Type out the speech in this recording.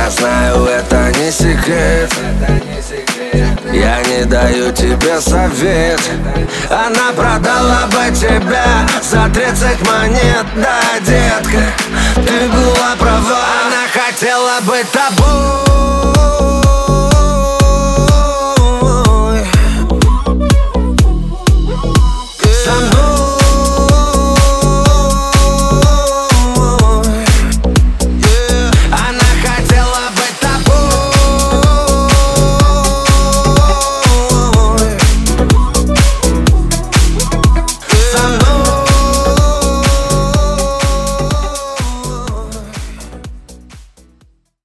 Я знаю, это не секрет. Я не даю тебе совет. Она продала бы тебя за 30 монет. Да, детка, ты была права. Она хотела быть тобой.